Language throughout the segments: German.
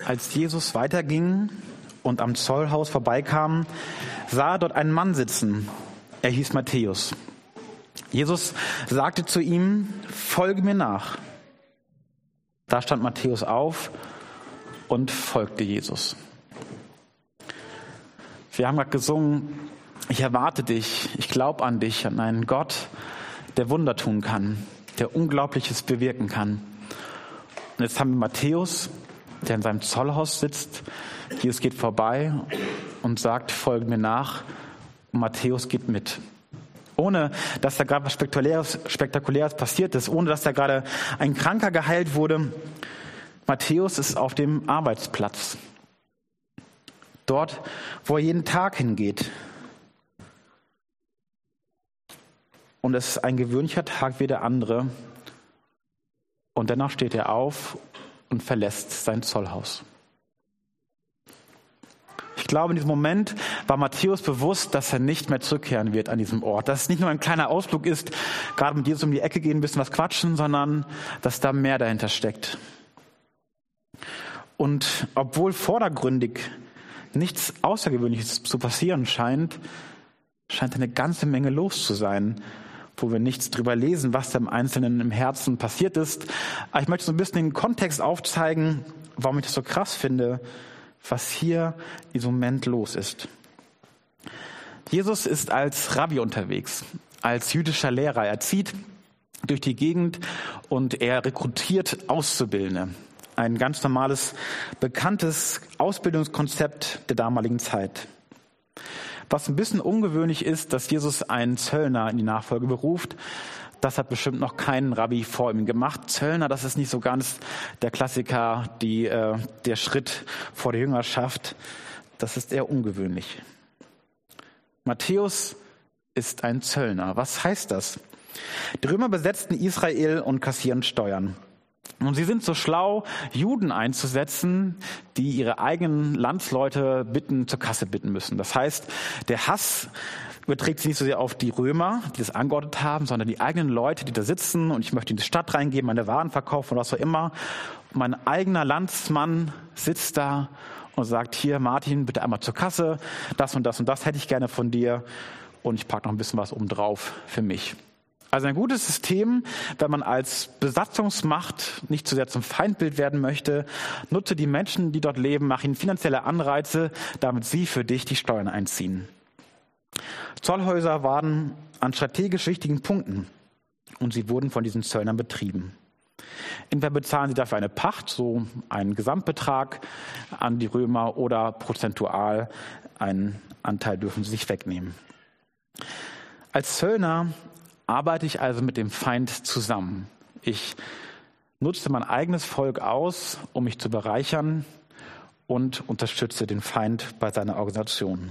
als Jesus weiterging und am Zollhaus vorbeikam, sah er dort einen Mann sitzen. Er hieß Matthäus. Jesus sagte zu ihm: Folge mir nach. Da stand Matthäus auf und folgte Jesus. Wir haben gerade gesungen: Ich erwarte dich, ich glaube an dich, an einen Gott, der Wunder tun kann, der Unglaubliches bewirken kann. Und jetzt haben wir Matthäus, der in seinem Zollhaus sitzt. Jesus geht vorbei und sagt: Folge mir nach. Und Matthäus geht mit. Ohne, dass da gerade was Spektakuläres passiert ist, ohne dass da gerade ein Kranker geheilt wurde. Matthäus ist auf dem Arbeitsplatz. Dort, wo er jeden Tag hingeht. Und es ist ein gewöhnlicher Tag wie der andere. Und dennoch steht er auf und verlässt sein Zollhaus. Ich glaube, in diesem Moment war Matthäus bewusst, dass er nicht mehr zurückkehren wird an diesem Ort. Dass es nicht nur ein kleiner Ausflug ist, gerade mit Jesus um die Ecke gehen, ein bisschen was quatschen, sondern dass da mehr dahinter steckt. Und obwohl vordergründig nichts Außergewöhnliches zu passieren scheint eine ganze Menge los zu sein, wo wir nichts drüber lesen, was da im Einzelnen im Herzen passiert ist. Aber ich möchte so ein bisschen den Kontext aufzeigen, warum ich das so krass finde, was hier in diesem Moment los ist. Jesus ist als Rabbi unterwegs, als jüdischer Lehrer. Er zieht durch die Gegend und er rekrutiert Auszubildende. Ein ganz normales, bekanntes Ausbildungskonzept der damaligen Zeit. Was ein bisschen ungewöhnlich ist, dass Jesus einen Zöllner in die Nachfolge beruft. Das hat bestimmt noch kein Rabbi vor ihm gemacht. Zöllner, das ist nicht so ganz der Klassiker, der Schritt vor der Jüngerschaft. Das ist eher ungewöhnlich. Matthäus ist ein Zöllner. Was heißt das? Die Römer besetzten Israel und kassieren Steuern. Und sie sind so schlau, Juden einzusetzen, die ihre eigenen Landsleute zur Kasse bitten müssen. Das heißt, der Hass überträgt sich nicht so sehr auf die Römer, die das angeordnet haben, sondern die eigenen Leute, die da sitzen und ich möchte in die Stadt reingehen, meine Waren verkaufen oder was auch immer. Und mein eigener Landsmann sitzt da und sagt: Hier, Martin, bitte einmal zur Kasse, das und das und das hätte ich gerne von dir und ich packe noch ein bisschen was oben drauf für mich. Also ein gutes System, wenn man als Besatzungsmacht nicht zu sehr zum Feindbild werden möchte. Nutze die Menschen, die dort leben, mach ihnen finanzielle Anreize, damit sie für dich die Steuern einziehen. Zollhäuser waren an strategisch wichtigen Punkten und sie wurden von diesen Zöllnern betrieben. Entweder bezahlen sie dafür eine Pacht, so einen Gesamtbetrag an die Römer, oder prozentual einen Anteil dürfen sie sich wegnehmen. Als Zöllner arbeite ich also mit dem Feind zusammen. Ich nutze mein eigenes Volk aus, um mich zu bereichern, und unterstütze den Feind bei seiner Organisation.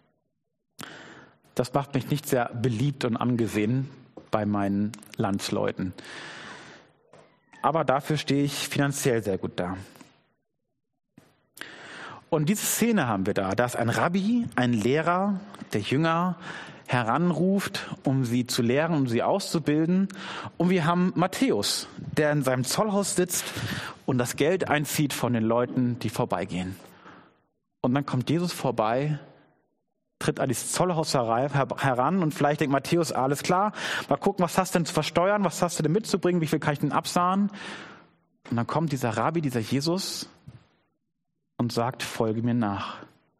Das macht mich nicht sehr beliebt und angesehen bei meinen Landsleuten. Aber dafür stehe ich finanziell sehr gut da. Und diese Szene haben wir da. Da ist ein Rabbi, ein Lehrer, der Jünger heranruft, um sie zu lehren, um sie auszubilden. Und wir haben Matthäus, der in seinem Zollhaus sitzt und das Geld einzieht von den Leuten, die vorbeigehen. Und dann kommt Jesus vorbei, tritt an dieses Zollhaus heran und vielleicht denkt Matthäus: Alles klar, mal gucken, was hast du denn zu versteuern, was hast du denn mitzubringen, wie viel kann ich denn absahnen? Und dann kommt dieser Rabbi, dieser Jesus, und sagt: Folge mir nach.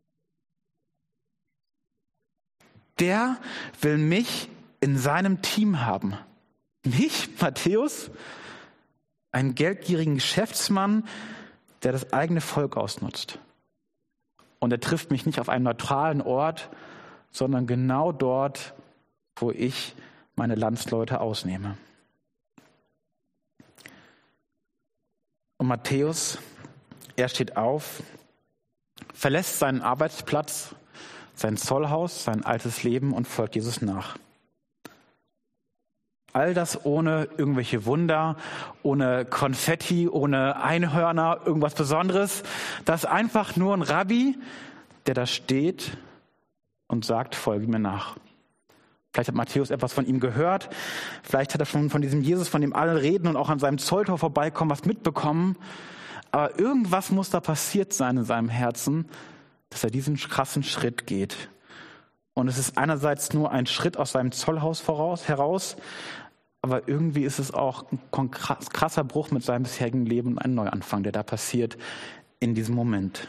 Der will mich in seinem Team haben. Mich, Matthäus, einen geldgierigen Geschäftsmann, der das eigene Volk ausnutzt. Und er trifft mich nicht auf einem neutralen Ort, sondern genau dort, wo ich meine Landsleute ausnehme. Und Matthäus, er steht auf, verlässt seinen Arbeitsplatz, sein Zollhaus, sein altes Leben und folgt Jesus nach. All das ohne irgendwelche Wunder, ohne Konfetti, ohne Einhörner, irgendwas Besonderes. Das ist einfach nur ein Rabbi, der da steht und sagt: Folge mir nach. Vielleicht hat Matthäus etwas von ihm gehört. Vielleicht hat er schon von diesem Jesus, von dem alle reden und auch an seinem Zolltor vorbeikommen, was mitbekommen. Aber irgendwas muss da passiert sein in seinem Herzen, dass er diesen krassen Schritt geht. Und es ist einerseits nur ein Schritt aus seinem Zollhaus heraus, aber irgendwie ist es auch ein krasser Bruch mit seinem bisherigen Leben und ein Neuanfang, der da passiert in diesem Moment.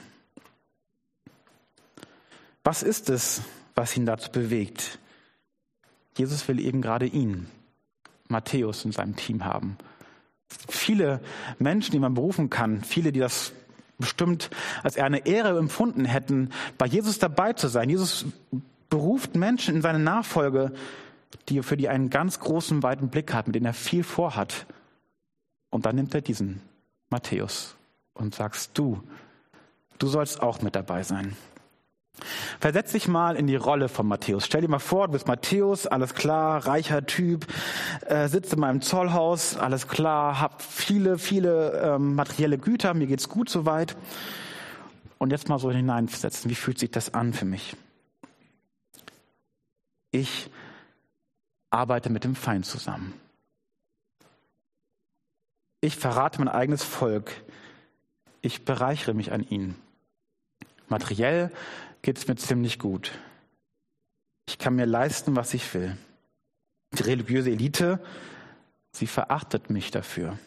Was ist es, was ihn dazu bewegt? Jesus will eben gerade ihn, Matthäus, in seinem Team haben. Viele Menschen, die man berufen kann, viele, die das bestimmt als eher eine Ehre empfunden hätten, bei Jesus dabei zu sein. Jesus beruft Menschen in seine Nachfolge, für die einen ganz großen, weiten Blick hat, mit denen er viel vorhat. Und dann nimmt er diesen Matthäus und sagst, du sollst auch mit dabei sein. Versetz dich mal in die Rolle von Matthäus. Stell dir mal vor, du bist Matthäus, alles klar, reicher Typ, sitzt in meinem Zollhaus, alles klar, hab viele materielle Güter, mir geht's gut soweit. Und jetzt mal so hineinversetzen, wie fühlt sich das an für mich? Ich arbeite mit dem Feind zusammen. Ich verrate mein eigenes Volk. Ich bereichere mich an ihnen. Materiell geht es mir ziemlich gut. Ich kann mir leisten, was ich will. Die religiöse Elite, sie verachtet mich dafür.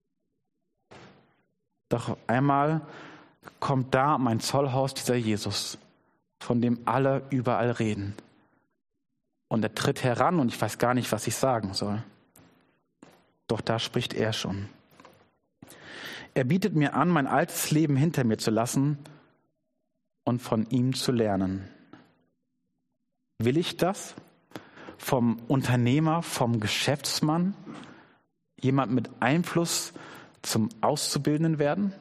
Doch einmal kommt da mein Zollhaus dieser Jesus, von dem alle überall reden. Und er tritt heran und ich weiß gar nicht, was ich sagen soll. Doch da spricht er schon. Er bietet mir an, mein altes Leben hinter mir zu lassen und von ihm zu lernen. Will ich das? Vom Unternehmer, vom Geschäftsmann? Jemand mit Einfluss zum Auszubildenden werden?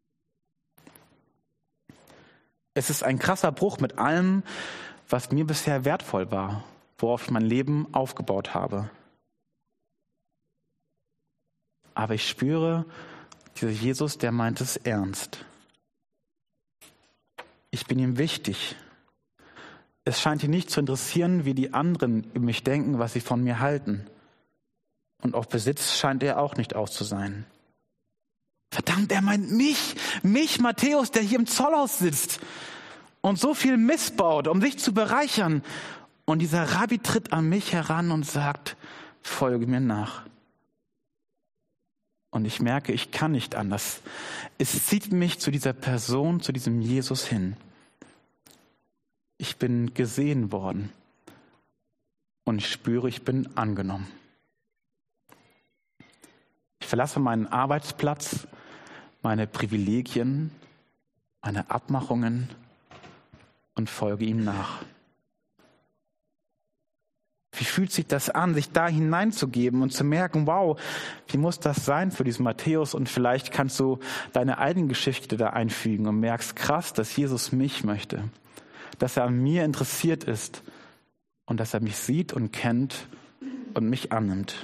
Es ist ein krasser Bruch mit allem, was mir bisher wertvoll war, worauf ich mein Leben aufgebaut habe. Aber ich spüre, dieser Jesus, der meint es ernst. Ich bin ihm wichtig. Es scheint ihn nicht zu interessieren, wie die anderen über mich denken, was sie von mir halten. Und auf Besitz scheint er auch nicht aus zu sein. Verdammt, er meint mich, Matthäus, der hier im Zollhaus sitzt und so viel missbaut, um sich zu bereichern. Und dieser Rabbi tritt an mich heran und sagt, folge mir nach. Und ich merke, ich kann nicht anders. Es zieht mich zu dieser Person, zu diesem Jesus hin. Ich bin gesehen worden und ich spüre, ich bin angenommen. Ich verlasse meinen Arbeitsplatz, meine Privilegien, meine Abmachungen und folge ihm nach. Wie fühlt sich das an, sich da hineinzugeben und zu merken, wow, wie muss das sein für diesen Matthäus? Und vielleicht kannst du deine eigene Geschichte da einfügen und merkst, krass, dass Jesus mich möchte, dass er an mir interessiert ist und dass er mich sieht und kennt und mich annimmt.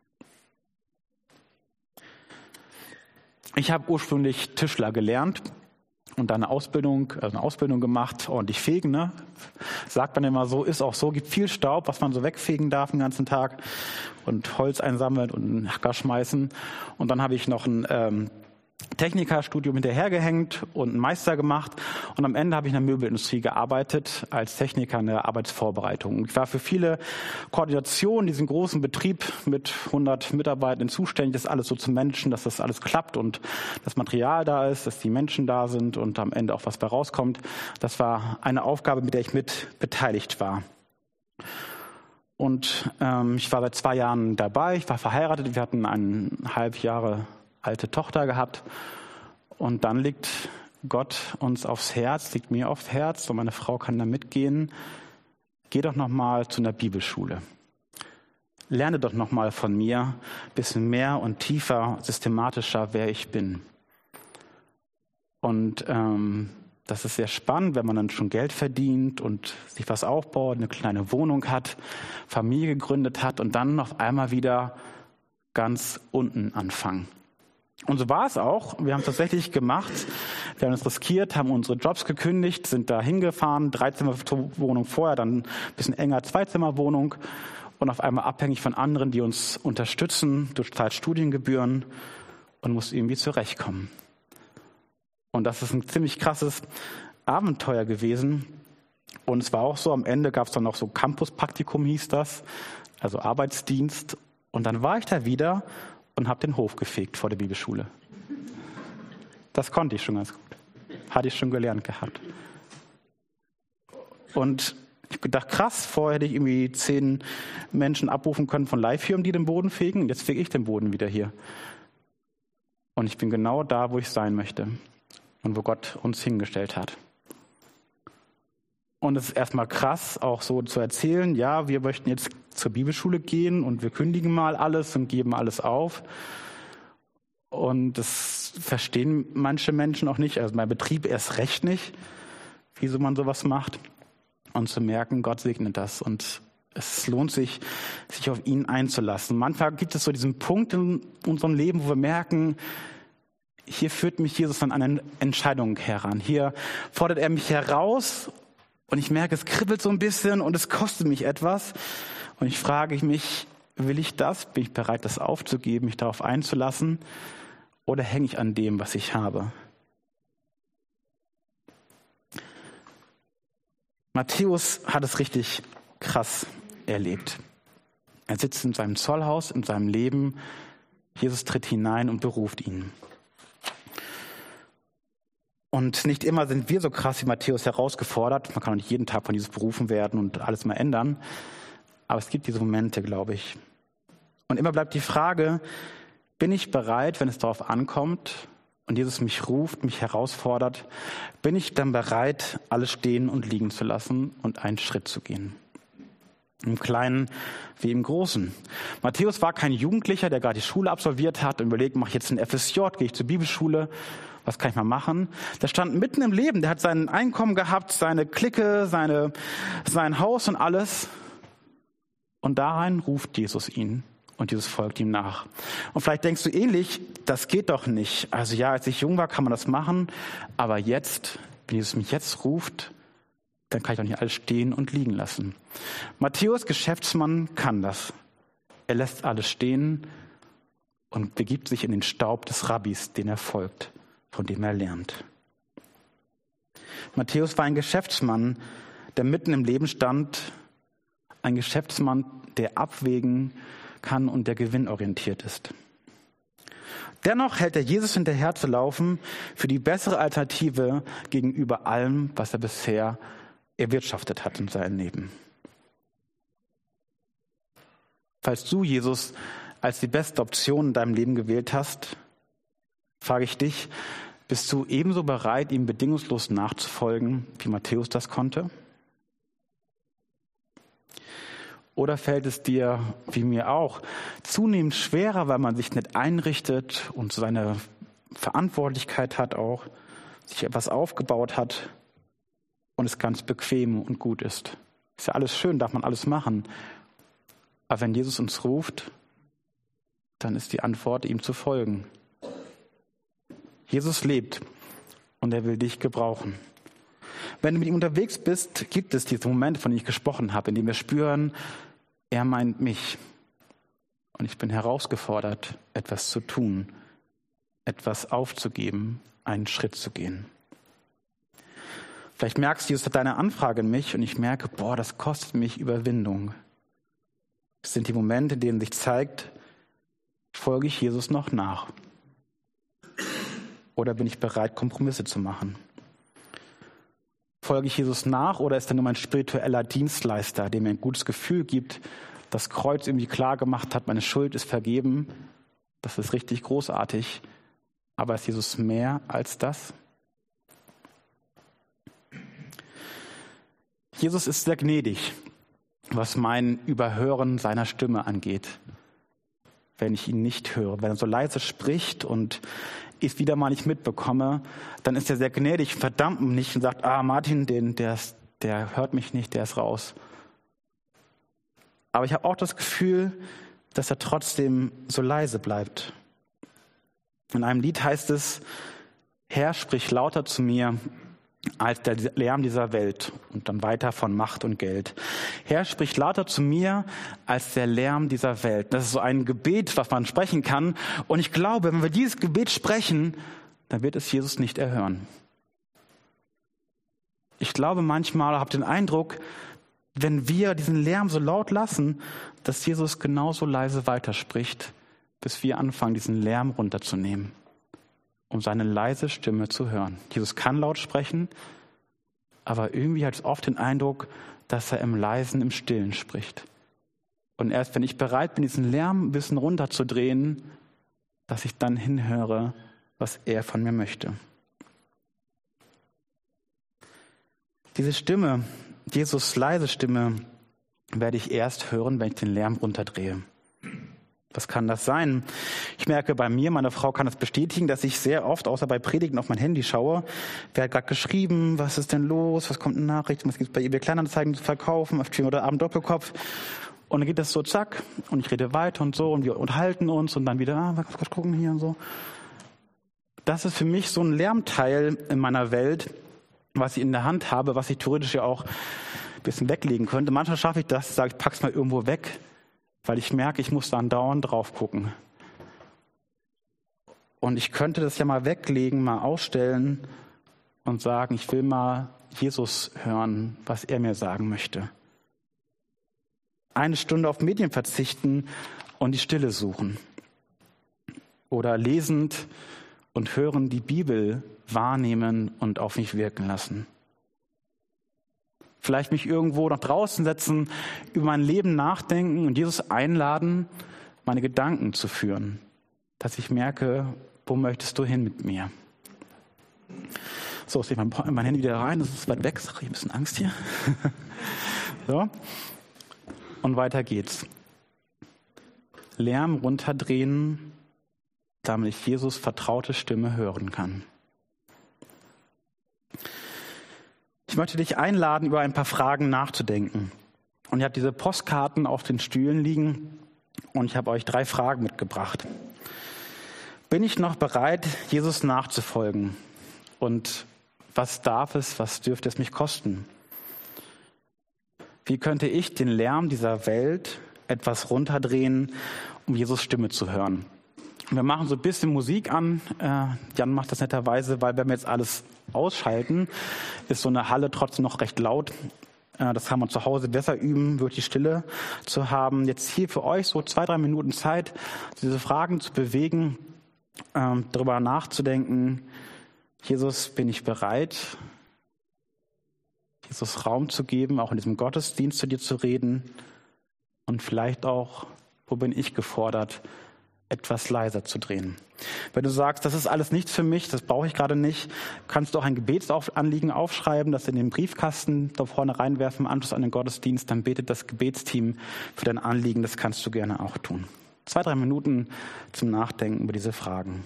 Ich habe ursprünglich Tischler gelernt und dann eine Ausbildung gemacht, ordentlich fegen, ne? Sagt man immer so, ist auch so, gibt viel Staub, was man so wegfegen darf den ganzen Tag und Holz einsammeln und einen Hacker schmeißen. Und dann habe ich noch ein Technikerstudium hinterhergehängt und einen Meister gemacht. Und am Ende habe ich in der Möbelindustrie gearbeitet, als Techniker in der Arbeitsvorbereitung. Ich war für viele Koordinationen, diesen großen Betrieb mit 100 Mitarbeitern zuständig, das alles so zu managen, dass das alles klappt und das Material da ist, dass die Menschen da sind und am Ende auch was bei rauskommt. Das war eine Aufgabe, mit der ich mit beteiligt war. Und ich war seit 2 Jahren dabei, ich war verheiratet, wir hatten 1,5 Jahre alte Tochter gehabt und dann liegt Gott uns aufs Herz, liegt mir aufs Herz und meine Frau kann da mitgehen. Geh doch nochmal zu einer Bibelschule. Lerne doch nochmal von mir ein bisschen mehr und tiefer, systematischer, wer ich bin. Und das ist sehr spannend, wenn man dann schon Geld verdient und sich was aufbaut, eine kleine Wohnung hat, Familie gegründet hat und dann auf einmal wieder ganz unten anfangen. Und so war es auch. Wir haben es tatsächlich gemacht. Wir haben es riskiert, haben unsere Jobs gekündigt, sind da hingefahren, 3-Zimmer-Wohnung vorher, dann ein bisschen enger 2-Zimmer-Wohnung und auf einmal abhängig von anderen, die uns unterstützen, durch Studiengebühren und mussten irgendwie zurechtkommen. Und das ist ein ziemlich krasses Abenteuer gewesen. Und es war auch so, am Ende gab es dann noch so Campuspraktikum, hieß das, also Arbeitsdienst. Und dann war ich da wieder und habe den Hof gefegt vor der Bibelschule. Das konnte ich schon ganz gut. Hatte ich schon gelernt gehabt. Und ich gedacht, krass, vorher hätte ich irgendwie 10 Menschen abrufen können von Live-Firmen, die den Boden fegen. Und jetzt fege ich den Boden wieder hier. Und ich bin genau da, wo ich sein möchte und wo Gott uns hingestellt hat. Und es ist erstmal krass, auch so zu erzählen, ja, wir möchten jetzt zur Bibelschule gehen und wir kündigen mal alles und geben alles auf. Und das verstehen manche Menschen auch nicht, also mein Betrieb erst recht nicht, wieso man sowas macht. Und zu merken, Gott segnet das und es lohnt sich, sich auf ihn einzulassen. Manchmal gibt es so diesen Punkt in unserem Leben, wo wir merken, hier führt mich Jesus an eine Entscheidung heran. Hier fordert er mich heraus und ich merke, es kribbelt so ein bisschen und es kostet mich etwas. Und ich frage mich, will ich das? Bin ich bereit, das aufzugeben, mich darauf einzulassen? Oder hänge ich an dem, was ich habe? Matthäus hat es richtig krass erlebt. Er sitzt in seinem Zollhaus, in seinem Leben. Jesus tritt hinein und beruft ihn. Und nicht immer sind wir so krass wie Matthäus herausgefordert. Man kann auch nicht jeden Tag von Jesus berufen werden und alles mal ändern. Aber es gibt diese Momente, glaube ich. Und immer bleibt die Frage, bin ich bereit, wenn es darauf ankommt und Jesus mich ruft, mich herausfordert, bin ich dann bereit, alles stehen und liegen zu lassen und einen Schritt zu gehen? Im Kleinen wie im Großen. Matthäus war kein Jugendlicher, der gerade die Schule absolviert hat und überlegt, mache ich jetzt ein FSJ, gehe ich zur Bibelschule, was kann ich mal machen? Der stand mitten im Leben, der hat sein Einkommen gehabt, seine Clique, sein Haus und alles. Und darein ruft Jesus ihn und Jesus folgt ihm nach. Und vielleicht denkst du ähnlich, das geht doch nicht. Also ja, als ich jung war, kann man das machen, aber jetzt, wenn Jesus mich jetzt ruft, dann kann ich doch nicht alles stehen und liegen lassen. Matthäus, Geschäftsmann, kann das. Er lässt alles stehen und begibt sich in den Staub des Rabbis, den er folgt, von dem er lernt. Matthäus war ein Geschäftsmann, der mitten im Leben stand, ein Geschäftsmann, der abwägen kann und der gewinnorientiert ist. Dennoch hält er Jesus hinterher zu laufen für die bessere Alternative gegenüber allem, was er bisher erwirtschaftet hat in seinem Leben. Falls du Jesus als die beste Option in deinem Leben gewählt hast, frage ich dich, bist du ebenso bereit, ihm bedingungslos nachzufolgen, wie Matthäus das konnte? Oder fällt es dir, wie mir auch, zunehmend schwerer, weil man sich nicht einrichtet und seine Verantwortlichkeit hat auch, sich etwas aufgebaut hat und es ganz bequem und gut ist? Ist ja alles schön, darf man alles machen. Aber wenn Jesus uns ruft, dann ist die Antwort, ihm zu folgen. Jesus lebt und er will dich gebrauchen. Wenn du mit ihm unterwegs bist, gibt es diese Momente, von denen ich gesprochen habe, in denen wir spüren, er meint mich. Und ich bin herausgefordert, etwas zu tun, etwas aufzugeben, einen Schritt zu gehen. Vielleicht merkst du, Jesus hat deine Anfrage an mich und ich merke, das kostet mich Überwindung. Es sind die Momente, in denen sich zeigt, folge ich Jesus noch nach? Oder bin ich bereit, Kompromisse zu machen? Folge ich Jesus nach oder ist er nur mein spiritueller Dienstleister, der mir ein gutes Gefühl gibt, das Kreuz irgendwie klar gemacht hat, meine Schuld ist vergeben, das ist richtig großartig, aber ist Jesus mehr als das? Jesus ist sehr gnädig, was mein Überhören seiner Stimme angeht. Wenn ich ihn nicht höre, wenn er so leise spricht und ich es wieder mal nicht mitbekomme, dann ist er sehr gnädig, verdammt mich nicht und sagt, Martin, der hört mich nicht, der ist raus. Aber ich habe auch das Gefühl, dass er trotzdem so leise bleibt. In einem Lied heißt es, Herr, sprich lauter zu mir als der Lärm dieser Welt. Und dann weiter von Macht und Geld. Herr, sprich lauter zu mir als der Lärm dieser Welt. Das ist so ein Gebet, was man sprechen kann. Und ich glaube, wenn wir dieses Gebet sprechen, dann wird es Jesus nicht erhören. Ich glaube manchmal, habe den Eindruck, wenn wir diesen Lärm so laut lassen, dass Jesus genauso leise weiterspricht, bis wir anfangen, diesen Lärm runterzunehmen, um seine leise Stimme zu hören. Jesus kann laut sprechen, aber irgendwie hat es oft den Eindruck, dass er im Leisen, im Stillen spricht. Und erst wenn ich bereit bin, diesen Lärm ein bisschen runterzudrehen, dass ich dann hinhöre, was er von mir möchte. Diese Stimme, Jesus' leise Stimme, werde ich erst hören, wenn ich den Lärm runterdrehe. Was kann das sein? Ich merke bei mir, meine Frau kann das bestätigen, dass ich sehr oft, außer bei Predigten, auf mein Handy schaue. Wer hat gerade geschrieben? Was ist denn los? Was kommt eine Nachricht? Was gibt es bei eBay Kleinanzeigen zu verkaufen? Auf Stream oder Abend Doppelkopf? Und dann geht das so zack und ich rede weiter und so und wir unterhalten uns und dann wieder, was gucken hier und so. Das ist für mich so ein Lärmteil in meiner Welt, was ich in der Hand habe, was ich theoretisch ja auch ein bisschen weglegen könnte. Manchmal schaffe ich das, sage ich, pack's mal irgendwo weg, weil ich merke, ich muss dann dauernd drauf gucken. Und ich könnte das ja mal weglegen, mal ausstellen und sagen, ich will mal Jesus hören, was er mir sagen möchte. Eine Stunde auf Medien verzichten und die Stille suchen. Oder lesend und hören die Bibel wahrnehmen und auf mich wirken lassen. Vielleicht mich irgendwo nach draußen setzen, über mein Leben nachdenken und Jesus einladen, meine Gedanken zu führen. Dass ich merke, wo möchtest du hin mit mir? So, ich lege mein Handy wieder rein, das ist weit weg, ich habe ein bisschen Angst hier. So. Und weiter geht's. Lärm runterdrehen, damit ich Jesus' vertraute Stimme hören kann. Ich möchte dich einladen, über ein paar Fragen nachzudenken. Und ihr habt diese Postkarten auf den Stühlen liegen und ich habe euch 3 Fragen mitgebracht. Bin ich noch bereit, Jesus nachzufolgen? Und was dürfte es mich kosten? Wie könnte ich den Lärm dieser Welt etwas runterdrehen, um Jesus' Stimme zu hören? Wir machen so ein bisschen Musik an. Jan macht das netterweise, weil wenn wir jetzt alles ausschalten, ist so eine Halle trotzdem noch recht laut. Das kann man zu Hause besser üben, wirklich Stille zu haben. Jetzt hier für euch so 2-3 Minuten Zeit, diese Fragen zu bewegen, darüber nachzudenken. Jesus, bin ich bereit, Jesus Raum zu geben, auch in diesem Gottesdienst zu dir zu reden? Und vielleicht auch, wo bin ich gefordert, etwas leiser zu drehen? Wenn du sagst, das ist alles nichts für mich, das brauche ich gerade nicht, kannst du auch ein Gebetsanliegen aufschreiben, das in den Briefkasten da vorne reinwerfen, im Anschluss an den Gottesdienst, dann betet das Gebetsteam für dein Anliegen, das kannst du gerne auch tun. 2-3 Minuten zum Nachdenken über diese Fragen.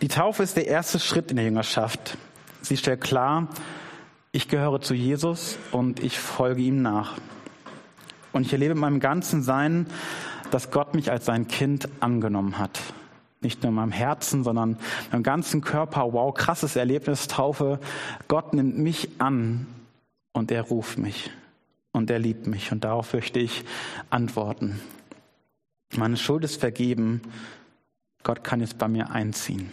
Die Taufe ist der erste Schritt in der Jüngerschaft. Sie stellt klar, ich gehöre zu Jesus und ich folge ihm nach. Und ich erlebe in meinem ganzen Sein, dass Gott mich als sein Kind angenommen hat. Nicht nur in meinem Herzen, sondern im ganzen Körper. Wow, krasses Erlebnis, Taufe. Gott nimmt mich an und er ruft mich und er liebt mich. Und darauf möchte ich antworten. Meine Schuld ist vergeben. Gott kann jetzt bei mir einziehen.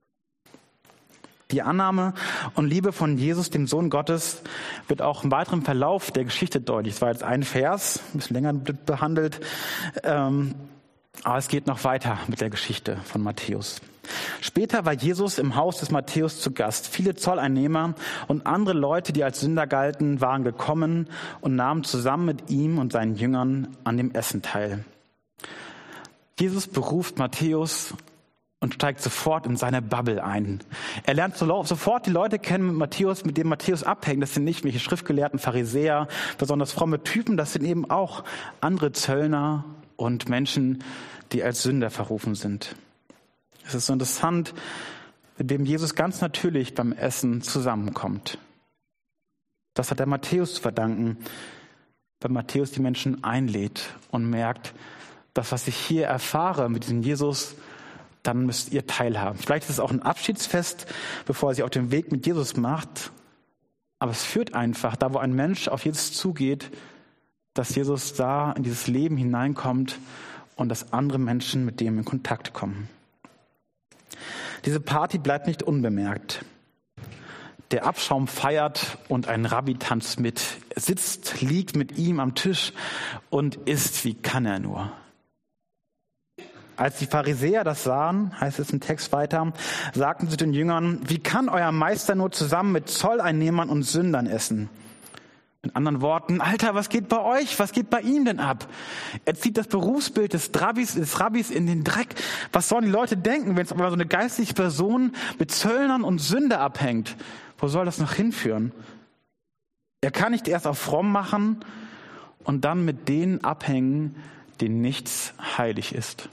Die Annahme und Liebe von Jesus, dem Sohn Gottes, wird auch im weiteren Verlauf der Geschichte deutlich. Es war jetzt ein Vers, ein bisschen länger behandelt, aber es geht noch weiter mit der Geschichte von Matthäus. Später war Jesus im Haus des Matthäus zu Gast. Viele Zolleinnehmer und andere Leute, die als Sünder galten, waren gekommen und nahmen zusammen mit ihm und seinen Jüngern an dem Essen teil. Jesus beruft Matthäus und steigt sofort in seine Bubble ein. Er lernt sofort die Leute kennen, mit dem Matthäus abhängt. Das sind nicht welche schriftgelehrten Pharisäer, besonders fromme Typen. Das sind eben auch andere Zöllner und Menschen, die als Sünder verrufen sind. Es ist so interessant, mit dem Jesus ganz natürlich beim Essen zusammenkommt. Das hat der Matthäus zu verdanken, weil Matthäus die Menschen einlädt und merkt, das, was ich hier erfahre mit diesem Jesus, dann müsst ihr teilhaben. Vielleicht ist es auch ein Abschiedsfest, bevor er sich auf den Weg mit Jesus macht. Aber es führt einfach, da wo ein Mensch auf Jesus zugeht, dass Jesus da in dieses Leben hineinkommt und dass andere Menschen mit dem in Kontakt kommen. Diese Party bleibt nicht unbemerkt. Der Abschaum feiert und ein Rabbi tanzt mit. Er sitzt, liegt mit ihm am Tisch und isst, wie kann er nur. Als die Pharisäer das sahen, heißt es im Text weiter, sagten sie den Jüngern, wie kann euer Meister nur zusammen mit Zolleinnehmern und Sündern essen? In anderen Worten, Alter, was geht bei euch? Was geht bei ihm denn ab? Er zieht das Berufsbild des Rabbis in den Dreck. Was sollen die Leute denken, wenn es aber so eine geistliche Person mit Zöllnern und Sünder abhängt? Wo soll das noch hinführen? Er kann nicht erst auf fromm machen und dann mit denen abhängen, denen nichts heilig ist.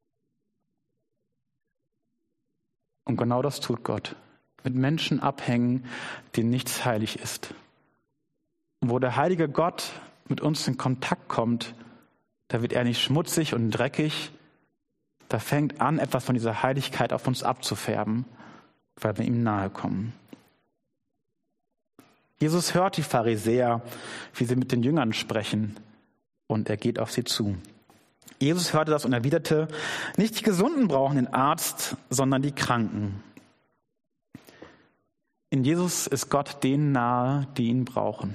Und genau das tut Gott. Mit Menschen abhängen, denen nichts heilig ist. Und wo der heilige Gott mit uns in Kontakt kommt, da wird er nicht schmutzig und dreckig. Da fängt an, etwas von dieser Heiligkeit auf uns abzufärben, weil wir ihm nahe kommen. Jesus hört die Pharisäer, wie sie mit den Jüngern sprechen, und er geht auf sie zu. Jesus hörte das und erwiderte, nicht die Gesunden brauchen den Arzt, sondern die Kranken. In Jesus ist Gott denen nahe, die ihn brauchen.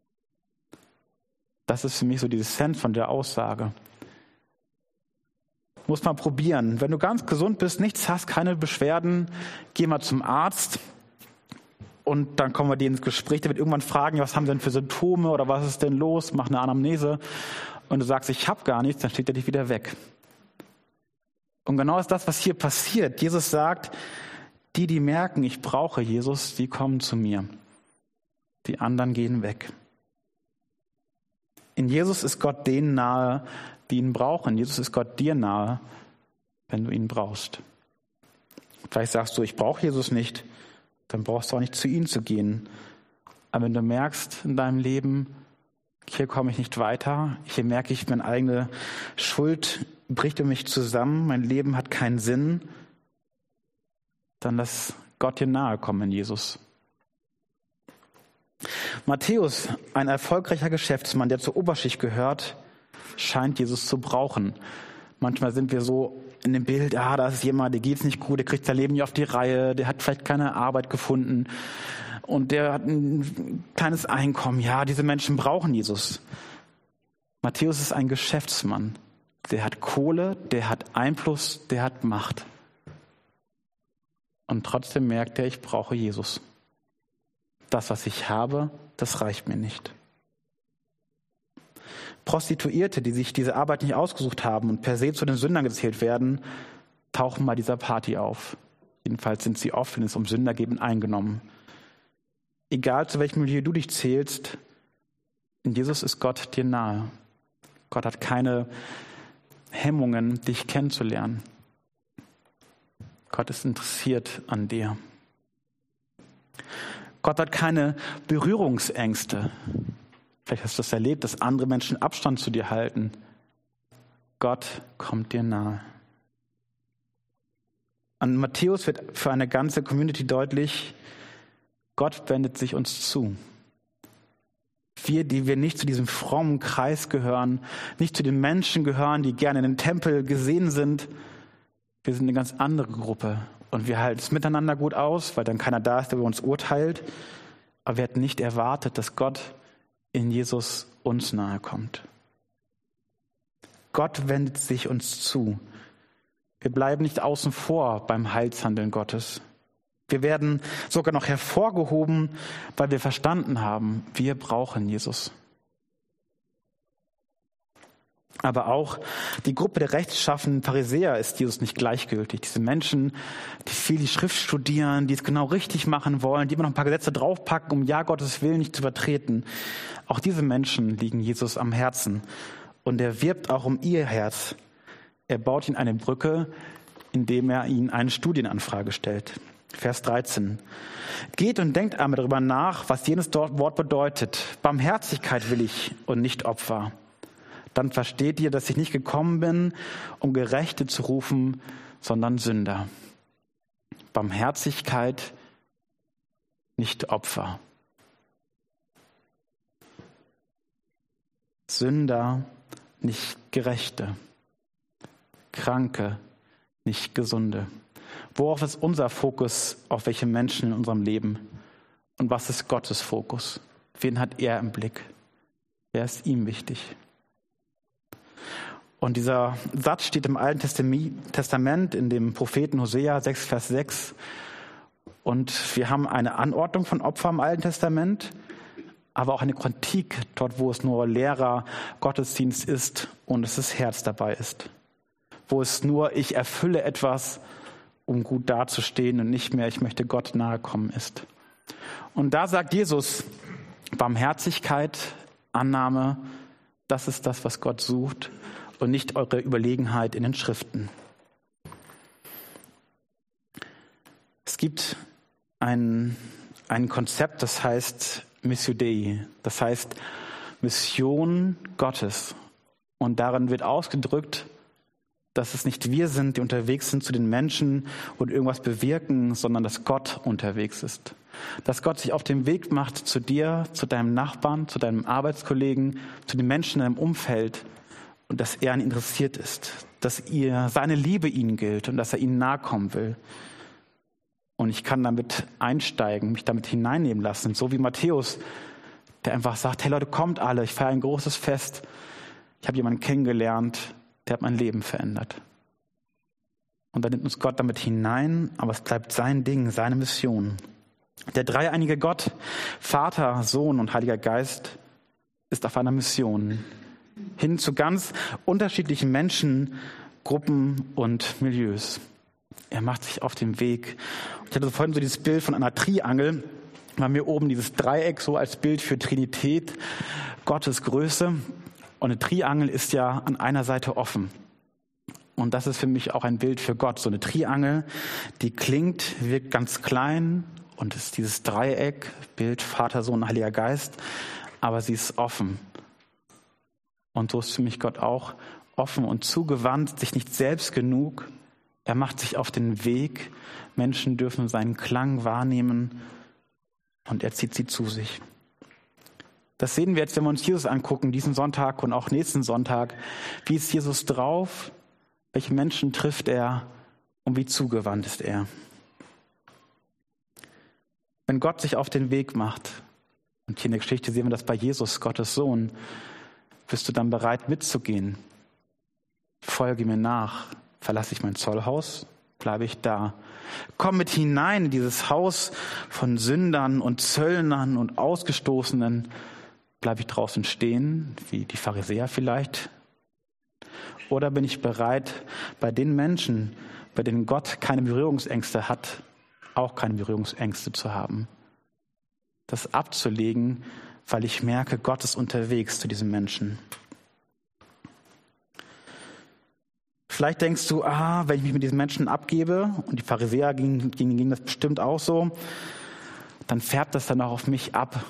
Das ist für mich so die Essenz von der Aussage. Muss man probieren. Wenn du ganz gesund bist, nichts hast, keine Beschwerden, geh mal zum Arzt und dann kommen wir dir ins Gespräch. Der wird irgendwann fragen, was haben sie denn für Symptome oder was ist denn los? Mach eine Anamnese. Und du sagst, ich habe gar nichts, dann steht er dich wieder weg. Und genau ist das, was hier passiert. Jesus sagt, die merken, ich brauche Jesus, die kommen zu mir. Die anderen gehen weg. In Jesus ist Gott denen nahe, die ihn brauchen. Jesus ist Gott dir nahe, wenn du ihn brauchst. Vielleicht sagst du, ich brauche Jesus nicht, dann brauchst du auch nicht zu ihm zu gehen. Aber wenn du merkst in deinem Leben, hier komme ich nicht weiter, hier merke ich, meine eigene Schuld bricht um mich zusammen, mein Leben hat keinen Sinn, dann lass Gott dir nahe kommen in Jesus. Matthäus, ein erfolgreicher Geschäftsmann, der zur Oberschicht gehört, scheint Jesus zu brauchen. Manchmal sind wir so in dem Bild, da ist jemand, der geht's nicht gut, der kriegt sein Leben nicht auf die Reihe, der hat vielleicht keine Arbeit gefunden und der hat ein kleines Einkommen. Ja, diese Menschen brauchen Jesus. Matthäus ist ein Geschäftsmann. Der hat Kohle, der hat Einfluss, der hat Macht. Und trotzdem merkt er, ich brauche Jesus. Das, was ich habe, das reicht mir nicht. Prostituierte, die sich diese Arbeit nicht ausgesucht haben und per se zu den Sündern gezählt werden, tauchen bei dieser Party auf. Jedenfalls sind sie oft, wenn es um Sünder geht, eingenommen. Egal zu welchem Milieu du dich zählst, in Jesus ist Gott dir nahe. Gott hat keine Hemmungen, dich kennenzulernen. Gott Gott ist interessiert an dir. Gott hat keine Berührungsängste. Vielleicht hast du das erlebt, dass andere Menschen Abstand zu dir halten. Gott kommt dir nahe. An Matthäus wird für eine ganze Community deutlich, Gott wendet sich uns zu. Wir, die wir nicht zu diesem frommen Kreis gehören, nicht zu den Menschen gehören, die gerne in den Tempel gesehen sind, wir sind eine ganz andere Gruppe. Und wir halten es miteinander gut aus, weil dann keiner da ist, der über uns urteilt. Aber wir hätten nicht erwartet, dass Gott in Jesus uns nahe kommt. Gott wendet sich uns zu. Wir bleiben nicht außen vor beim Heilshandeln Gottes. Wir werden sogar noch hervorgehoben, weil wir verstanden haben, wir brauchen Jesus. Aber auch die Gruppe der rechtschaffenen Pharisäer ist Jesus nicht gleichgültig. Diese Menschen, die viel die Schrift studieren, die es genau richtig machen wollen, die immer noch ein paar Gesetze draufpacken, um ja Gottes Willen nicht zu übertreten. Auch diese Menschen liegen Jesus am Herzen. Und er wirbt auch um ihr Herz. Er baut ihnen eine Brücke, indem er ihnen eine Studienanfrage stellt. Vers 13. Geht und denkt einmal darüber nach, was jenes Wort bedeutet. Barmherzigkeit will ich und nicht Opfer. Dann versteht ihr, dass ich nicht gekommen bin, um Gerechte zu rufen, sondern Sünder. Barmherzigkeit, nicht Opfer. Sünder, nicht Gerechte. Kranke, nicht Gesunde. Worauf ist unser Fokus, auf welche Menschen in unserem Leben? Und was ist Gottes Fokus? Wen hat er im Blick? Wer ist ihm wichtig? Und dieser Satz steht im Alten Testament in dem Propheten Hosea 6, Vers 6. Und wir haben eine Anordnung von Opfer im Alten Testament, aber auch eine Kritik dort, wo es nur leerer Gottesdienst ist und es das Herz dabei ist. Wo es nur, ich erfülle etwas, um gut dazustehen und nicht mehr, ich möchte Gott nahe kommen ist. Und da sagt Jesus, Barmherzigkeit, Annahme, das ist das, was Gott sucht und nicht eure Überlegenheit in den Schriften. Es gibt ein Konzept, das heißt Missio Dei, das heißt Mission Gottes. Und darin wird ausgedrückt, dass es nicht wir sind, die unterwegs sind zu den Menschen und irgendwas bewirken, sondern dass Gott unterwegs ist. Dass Gott sich auf den Weg macht zu dir, zu deinem Nachbarn, zu deinem Arbeitskollegen, zu den Menschen in deinem Umfeld und dass er an ihnen interessiert ist, dass seine Liebe ihnen gilt und dass er ihnen nahe kommen will. Und ich kann damit einsteigen, mich damit hineinnehmen lassen, so wie Matthäus, der einfach sagt, hey Leute, kommt alle, ich feiere ein großes Fest. Ich habe jemanden kennengelernt, der hat mein Leben verändert. Und dann nimmt uns Gott damit hinein, aber es bleibt sein Ding, seine Mission. Der dreieinige Gott, Vater, Sohn und Heiliger Geist, ist auf einer Mission hin zu ganz unterschiedlichen Menschen, Gruppen und Milieus. Er macht sich auf den Weg. Ich hatte vorhin so dieses Bild von einer Triangel, war mir oben dieses Dreieck so als Bild für Trinität, Gottes Größe. Und eine Triangel ist ja an einer Seite offen. Und das ist für mich auch ein Bild für Gott. So eine Triangel, die klingt, wirkt ganz klein und ist dieses Dreieck, Bild Vater, Sohn, Heiliger Geist, aber sie ist offen. Und so ist für mich Gott auch offen und zugewandt, sich nicht selbst genug. Er macht sich auf den Weg. Menschen dürfen seinen Klang wahrnehmen und er zieht sie zu sich. Das sehen wir jetzt, wenn wir uns Jesus angucken, diesen Sonntag und auch nächsten Sonntag. Wie ist Jesus drauf? Welche Menschen trifft er? Und wie zugewandt ist er? Wenn Gott sich auf den Weg macht, und hier in der Geschichte sehen wir das bei Jesus, Gottes Sohn, bist du dann bereit mitzugehen? Folge mir nach. Verlasse ich mein Zollhaus? Bleibe ich da? Komm mit hinein in dieses Haus von Sündern und Zöllnern und Ausgestoßenen. Bleibe ich draußen stehen, wie die Pharisäer vielleicht? Oder bin ich bereit, bei den Menschen, bei denen Gott keine Berührungsängste hat, auch keine Berührungsängste zu haben? Das abzulegen, weil ich merke, Gott ist unterwegs zu diesen Menschen. Vielleicht denkst du, wenn ich mich mit diesen Menschen abgebe, und die Pharisäer ging das bestimmt auch so, dann färbt das dann auch auf mich ab.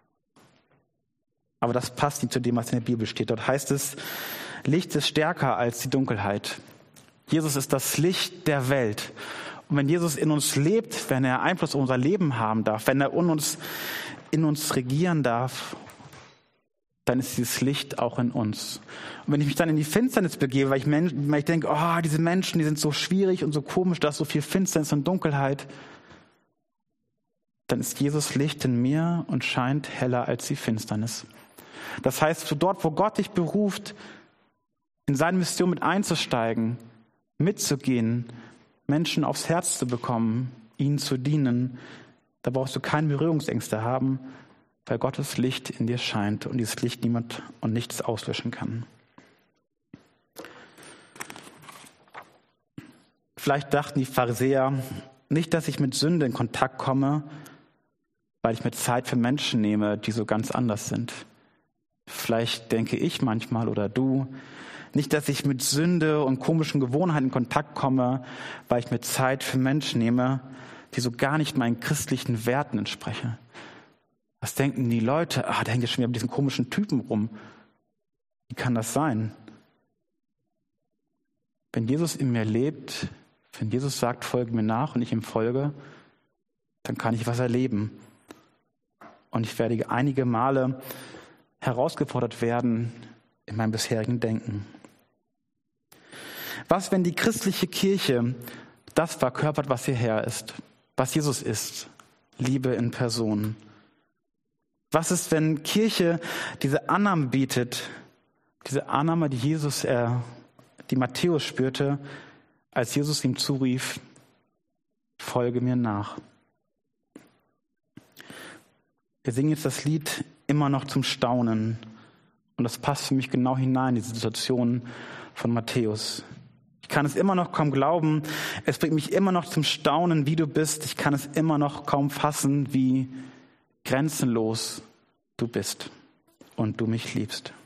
Aber das passt nicht zu dem, was in der Bibel steht. Dort heißt es, Licht ist stärker als die Dunkelheit. Jesus ist das Licht der Welt. Und wenn Jesus in uns lebt, wenn er Einfluss auf unser Leben haben darf, wenn er in uns regieren darf, dann ist dieses Licht auch in uns. Und wenn ich mich dann in die Finsternis begebe, weil ich denke, diese Menschen, die sind so schwierig und so komisch, da ist so viel Finsternis und Dunkelheit, dann ist Jesus Licht in mir und scheint heller als die Finsternis. Das heißt, dort, wo Gott dich beruft, in seine Mission mit einzusteigen, mitzugehen, Menschen aufs Herz zu bekommen, ihnen zu dienen, da brauchst du keine Berührungsängste haben, weil Gottes Licht in dir scheint und dieses Licht niemand und nichts auslöschen kann. Vielleicht dachten die Pharisäer nicht, dass ich mit Sünde in Kontakt komme, weil ich mir Zeit für Menschen nehme, die so ganz anders sind. Vielleicht denke ich manchmal oder du, nicht, dass ich mit Sünde und komischen Gewohnheiten in Kontakt komme, weil ich mir Zeit für Menschen nehme, die so gar nicht meinen christlichen Werten entsprechen. Was denken die Leute? Da hängt ja schon wieder mit diesen komischen Typen rum. Wie kann das sein? Wenn Jesus in mir lebt, wenn Jesus sagt, folge mir nach und ich ihm folge, dann kann ich was erleben. Und ich werde einige Male herausgefordert werden in meinem bisherigen Denken. Was, wenn die christliche Kirche das verkörpert, was hierher ist, was Jesus ist, Liebe in Person? Was ist, wenn Kirche diese Annahme bietet, diese Annahme, die Matthäus spürte, als Jesus ihm zurief, folge mir nach. Wir singen jetzt das Lied immer noch zum Staunen. Und das passt für mich genau hinein in die Situation von Matthäus. Ich kann es immer noch kaum glauben. Es bringt mich immer noch zum Staunen, wie du bist. Ich kann es immer noch kaum fassen, wie grenzenlos du bist und du mich liebst.